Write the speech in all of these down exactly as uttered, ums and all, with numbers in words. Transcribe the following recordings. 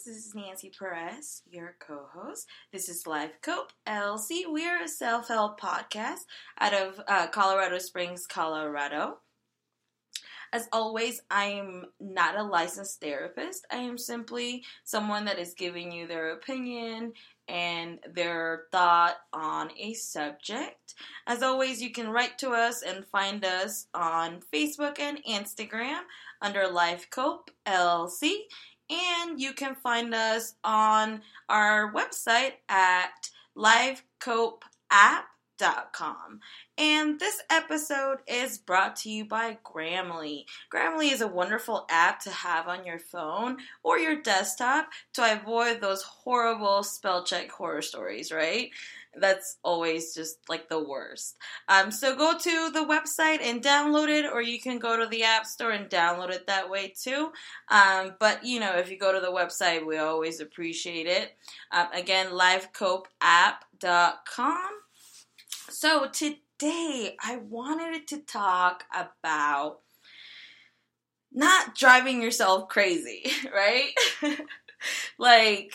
This is Nancy Perez, your co-host. This is Life Cope L L C. We are a self-help podcast out of uh, Colorado Springs, Colorado. As always, I'm not a licensed therapist. I am simply someone that is giving you their opinion and their thought on a subject. As always, you can write to us and find us on Facebook and Instagram under Life Cope L L C. And you can find us on our website at live cope app dot com. And this episode is brought to you by Grammarly. Grammarly is a wonderful app to have on your phone or your desktop to avoid those horrible spell check horror stories, right? That's always just like the worst. Um, so go to the website and download it, or you can go to the App Store and download it that way too. Um, but, you know, if you go to the website, we always appreciate it. Um, again, live cope app dot com. So today I wanted to talk about not driving yourself crazy, right? Like,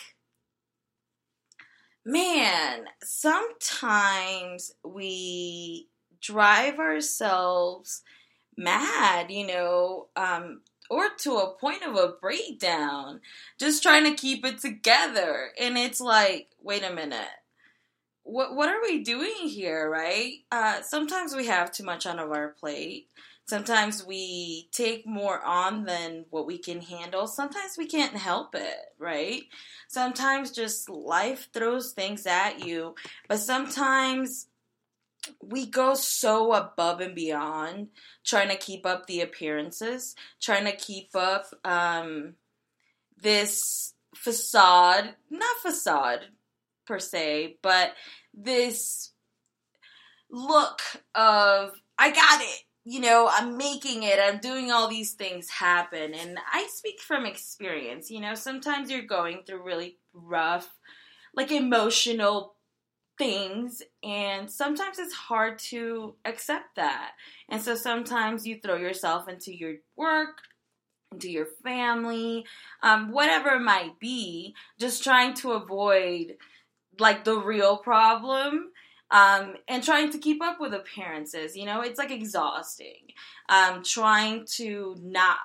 man, sometimes we drive ourselves mad, you know, um, or to a point of a breakdown, just trying to keep it together. And it's like, wait a minute. What what are we doing here, right? Uh, sometimes we have too much on our plate. Sometimes we take more on than what we can handle. Sometimes we can't help it, right? Sometimes just life throws things at you. But sometimes we go so above and beyond trying to keep up the appearances, trying to keep up um, this facade, not facade, per se, but this look of, I got it, you know, I'm making it, I'm doing all these things happen, and I speak from experience, you know, sometimes you're going through really rough, like, emotional things, and sometimes it's hard to accept that, and so sometimes you throw yourself into your work, into your family, um, whatever it might be, just trying to avoid like the real problem, um, and trying to keep up with appearances, you know, it's like exhausting, um, trying to not,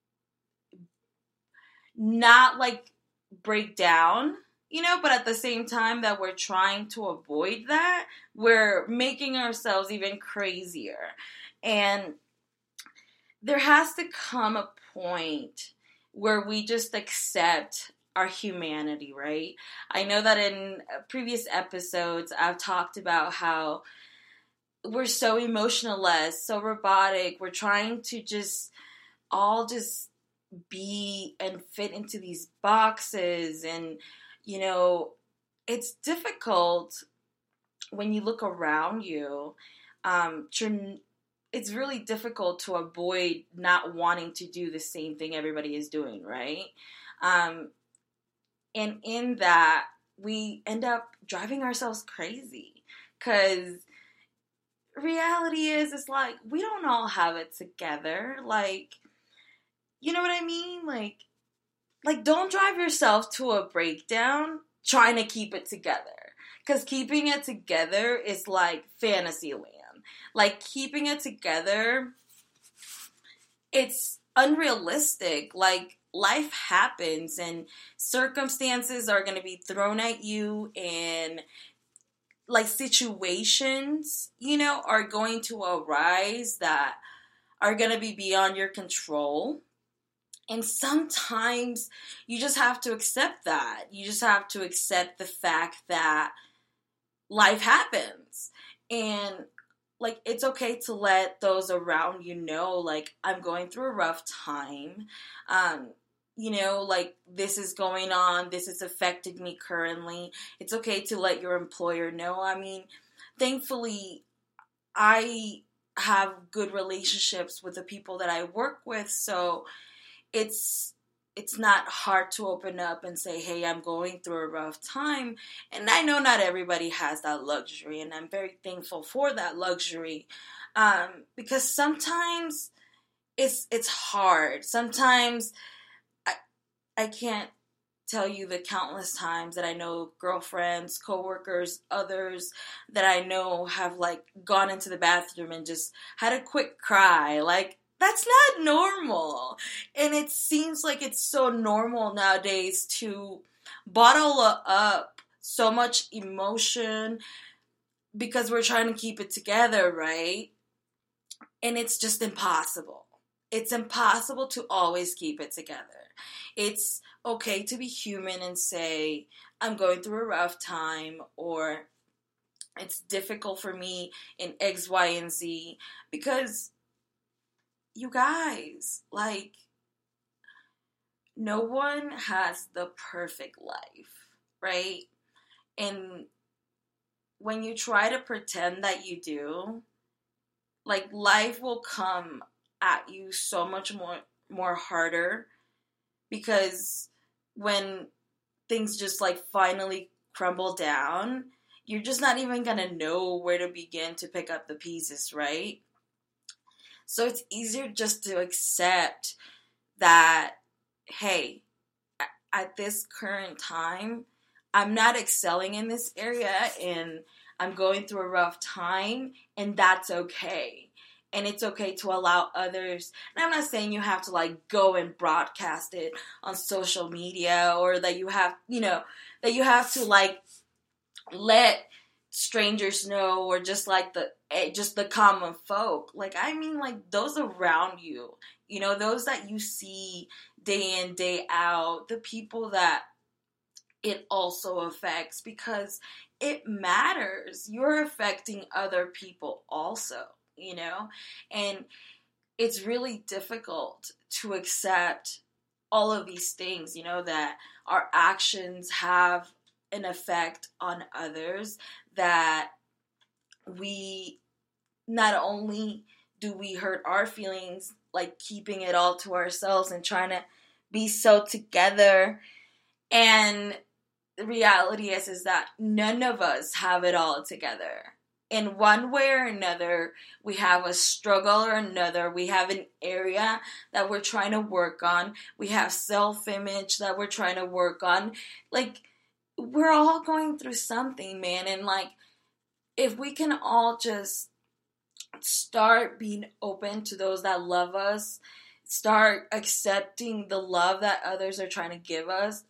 not like break down, you know, but at the same time that we're trying to avoid that, we're making ourselves even crazier, and there has to come a point where we just accept our humanity, right? I know that in previous episodes, I've talked about how we're so emotionless, so robotic. We're trying to just all just be and fit into these boxes. And, you know, it's difficult when you look around you. Um, to, it's really difficult to avoid not wanting to do the same thing everybody is doing, right? Um, And in that, we end up driving ourselves crazy. Because reality is, it's like, we don't all have it together. Like, you know what I mean? Like, like don't drive yourself to a breakdown trying to keep it together. Because keeping it together is like fantasy land. Like, keeping it together, it's unrealistic. Like, life happens and circumstances are going to be thrown at you, and like situations, you know, are going to arise that are going to be beyond your control. And sometimes you just have to accept that. You just have to accept the fact that life happens. And like, it's okay to let those around you know, like, I'm going through a rough time. Um, you know, like, this is going on. This has affected me currently. It's okay to let your employer know. I mean, thankfully, I have good relationships with the people that I work with. So it's it's not hard to open up and say, hey, I'm going through a rough time. And I know not everybody has that luxury, and I'm very thankful for that luxury. Um, because sometimes it's it's hard. Sometimes I I can't tell you the countless times that I know girlfriends, coworkers, others that I know have like gone into the bathroom and just had a quick cry. Like, that's not normal. And it seems like it's so normal nowadays to bottle up so much emotion because we're trying to keep it together, right? And it's just impossible. It's impossible to always keep it together. It's okay to be human and say, I'm going through a rough time, or it's difficult for me in X, Y, and Z, because you guys, like, no one has the perfect life, right? And when you try to pretend that you do, like, life will come at you so much more more harder, because when things just like finally crumble down, you're just not even gonna know where to begin to pick up the pieces, right? So it's easier just to accept that, hey, at this current time, I'm not excelling in this area and I'm going through a rough time, and that's okay. And it's okay to allow others, and I'm not saying you have to like go and broadcast it on social media, or that you have, you know, that you have to like let strangers know, or just like the, just the common folk. Like, I mean, like those around you, you know, those that you see day in, day out, the people that it also affects, because it matters. You're affecting other people also, you know? And it's really difficult to accept all of these things, you know, that our actions have an effect on others, that we not only do we hurt our feelings, like keeping it all to ourselves and trying to be so together, and the reality is, is that none of us have it all together. In one way or another, we have a struggle or another. We have an area that we're trying to work on. We have self-image that we're trying to work on. Like, we're all going through something, man. And like, if we can all just start being open to those that love us, start accepting the love that others are trying to give us,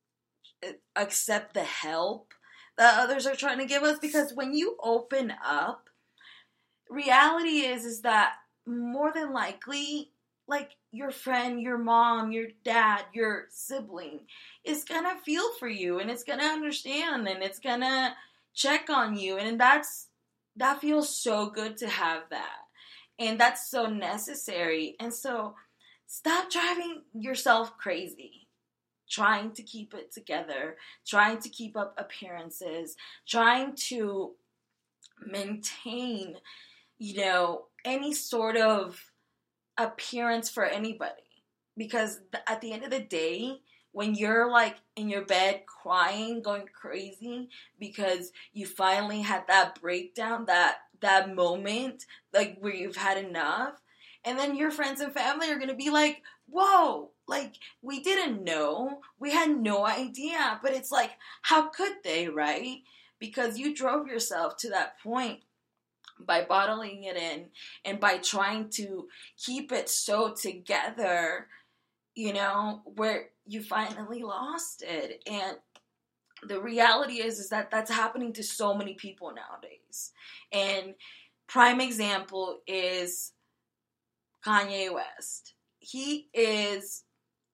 accept the help that others are trying to give us, because when you open up, reality is is that more than likely, like, your friend, your mom, your dad, your sibling is gonna feel for you, and it's gonna understand, and it's gonna check on you, and that's that feels so good to have that, and that's so necessary. And so stop driving yourself crazy trying to keep it together, trying to keep up appearances, trying to maintain, you know, any sort of appearance for anybody. Because at the end of the day, when you're like in your bed crying, going crazy because you finally had that breakdown, that that moment, like where you've had enough, and then your friends and family are going to be like, whoa, like, we didn't know. We had no idea. But it's like, how could they, right? Because you drove yourself to that point by bottling it in and by trying to keep it so together, you know, where you finally lost it. And the reality is, is that that's happening to so many people nowadays. And prime example is Kanye West. He is,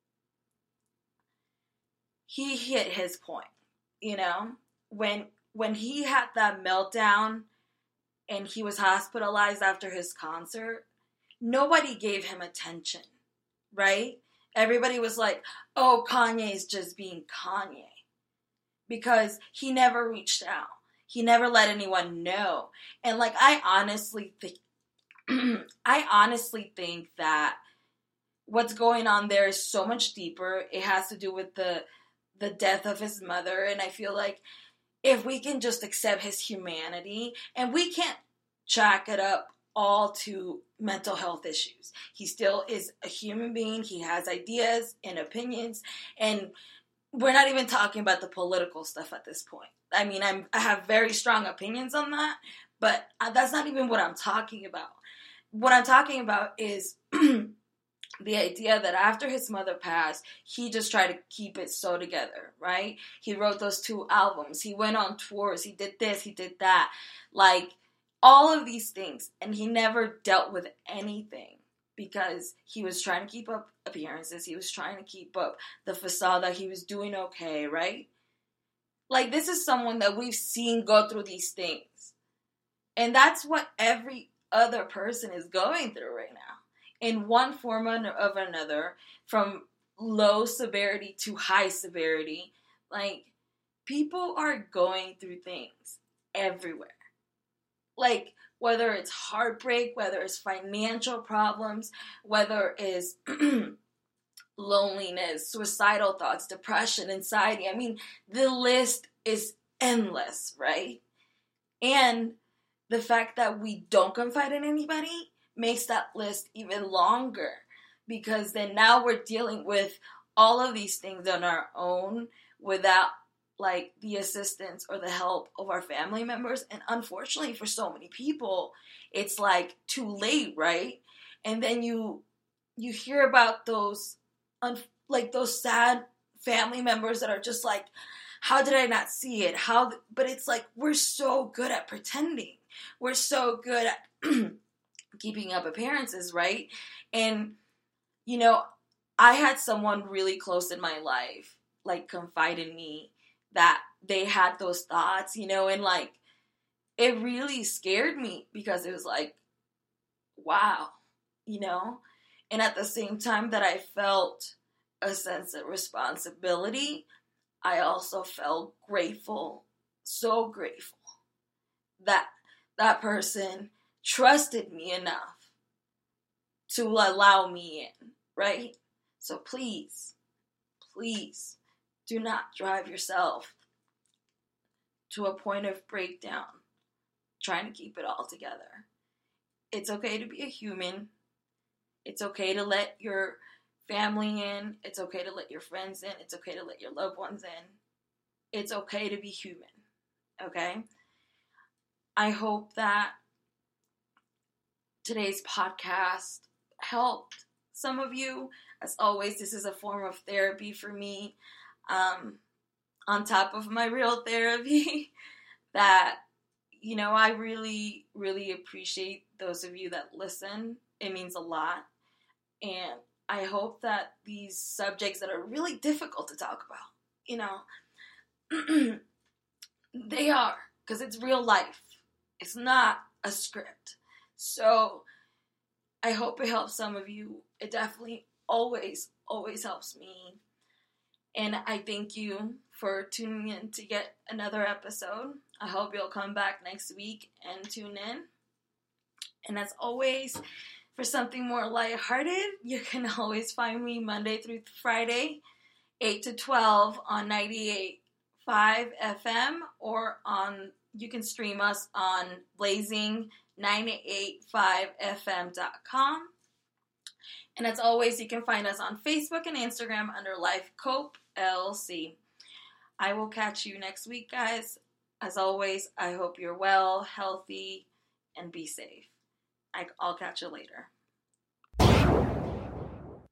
he hit his point, you know, when, when he had that meltdown and he was hospitalized after his concert, nobody gave him attention, right? Everybody was like, oh, Kanye's just being Kanye, because he never reached out. He never let anyone know. And like, I honestly think, I honestly think that what's going on there is so much deeper. It has to do with the the death of his mother, and I feel like if we can just accept his humanity, and we can't chalk it up all to mental health issues. He still is a human being. He has ideas and opinions, and we're not even talking about the political stuff at this point. I mean, I'm, I have very strong opinions on that, but that's not even what I'm talking about. What I'm talking about is the idea that after his mother passed, he just tried to keep it so together, right? He wrote those two albums. He went on tours. He did this. He did that. Like, all of these things. And he never dealt with anything because he was trying to keep up appearances. He was trying to keep up the facade that he was doing okay, right? Like, this is someone that we've seen go through these things. And that's what every other person is going through right now. In one form of another, from low severity to high severity. Like, people are going through things everywhere. Like, whether it's heartbreak, whether it's financial problems, whether it's loneliness, suicidal thoughts, depression, anxiety. I mean, the list is endless, right? And the fact that we don't confide in anybody makes that list even longer, because then now we're dealing with all of these things on our own without like the assistance or the help of our family members. And unfortunately for so many people, it's like too late, right? And then you you hear about those un- like those sad family members that are just like, how did I not see it? How? Th-? But it's like, we're so good at pretending. We're so good at keeping up appearances, right? And, you know, I had someone really close in my life, like, confide in me that they had those thoughts, you know, and, like, it really scared me because it was like, wow, you know? And at the same time that I felt a sense of responsibility, I also felt grateful, so grateful that that person trusted me enough to allow me in, right? So please, please do not drive yourself to a point of breakdown trying to keep it all together. It's okay to be a human. It's okay to let your family in. It's okay to let your friends in. It's okay to let your loved ones in. It's okay to be human, okay? I hope that today's podcast helped some of you. As always, this is a form of therapy for me, um, on top of my real therapy, that, you know, I really, really appreciate those of you that listen. It means a lot. And I hope that these subjects that are really difficult to talk about, you know, they are, because it's real life. It's not a script. So I hope it helps some of you. It definitely always, always helps me. And I thank you for tuning in to get another episode. I hope you'll come back next week and tune in. And as always, for something more lighthearted, you can always find me Monday through Friday, eight to twelve on ninety-eight point five F M, or on, you can stream us on blazing nine eight five F M dot com. And as always, you can find us on Facebook and Instagram under Life Cope L C. I will catch you next week, guys. As always, I hope you're well, healthy, and be safe. I'll catch you later.